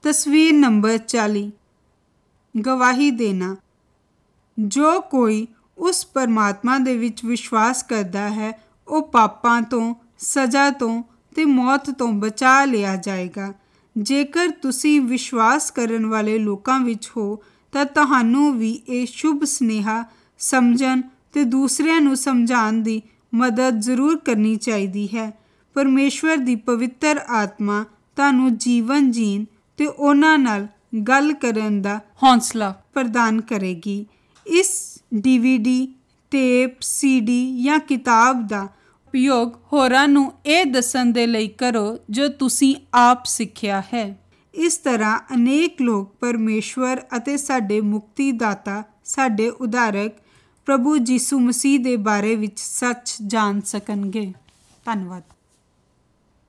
ਤਸਵੀਰ ਨੰਬਰ 40। ਗਵਾਹੀ ਦੇਣਾ। ਜੋ ਕੋਈ ਉਸ ਪਰਮਾਤਮਾ ਦੇ ਵਿੱਚ ਵਿਸ਼ਵਾਸ ਕਰਦਾ ਹੈ ਉਹ ਪਾਪਾਂ ਤੋਂ, ਸਜ਼ਾ ਤੋਂ ਤੇ ਮੌਤ ਤੋਂ ਬਚਾ ਲਿਆ ਜਾਏਗਾ। ਜੇਕਰ ਤੁਸੀਂ ਵਿਸ਼ਵਾਸ ਕਰਨ ਵਾਲੇ ਲੋਕਾਂ ਵਿੱਚ ਹੋ ਤਾਂ ਤੁਹਾਨੂੰ ਵੀ ਇਹ ਸ਼ੁਭ ਸੁਨੇਹਾ ਸਮਝਣ ਤੇ ਦੂਸਰਿਆਂ ਨੂੰ ਸਮਝਾਉਣ ਦੀ ਮਦਦ ਜ਼ਰੂਰ ਕਰਨੀ ਚਾਹੀਦੀ ਹੈ। ਪਰਮੇਸ਼ਵਰ ਦੀ ਪਵਿੱਤਰ ਆਤਮਾ ਤੁਹਾਨੂੰ ਜੀਵਨ ਜੀਣ ਤੇ ਉਹਨਾਂ ਨਾਲ ਗੱਲ ਕਰਨ ਦਾ ਹੌਸਲਾ ਪ੍ਰਦਾਨ ਕਰੇਗੀ। ਇਸ DVD, ਟੇਪ, CD ਜਾਂ ਕਿਤਾਬ ਦਾ ਉਪਯੋਗ ਹੋਰਾਂ ਨੂੰ ਇਹ ਦੱਸਣ ਦੇ ਲਈ ਕਰੋ ਜੋ ਤੁਸੀਂ ਆਪ ਸਿੱਖਿਆ ਹੈ। ਇਸ ਤਰ੍ਹਾਂ ਅਨੇਕ ਲੋਕ ਪਰਮੇਸ਼ਵਰ ਅਤੇ ਸਾਡੇ ਮੁਕਤੀ ਦਾਤਾ, ਸਾਡੇ ਉਧਾਰਕ ਪ੍ਰਭੂ ਯਿਸੂ ਮਸੀਹ ਦੇ ਬਾਰੇ ਵਿੱਚ ਸੱਚ ਜਾਣ ਸਕਣਗੇ। ਧੰਨਵਾਦ।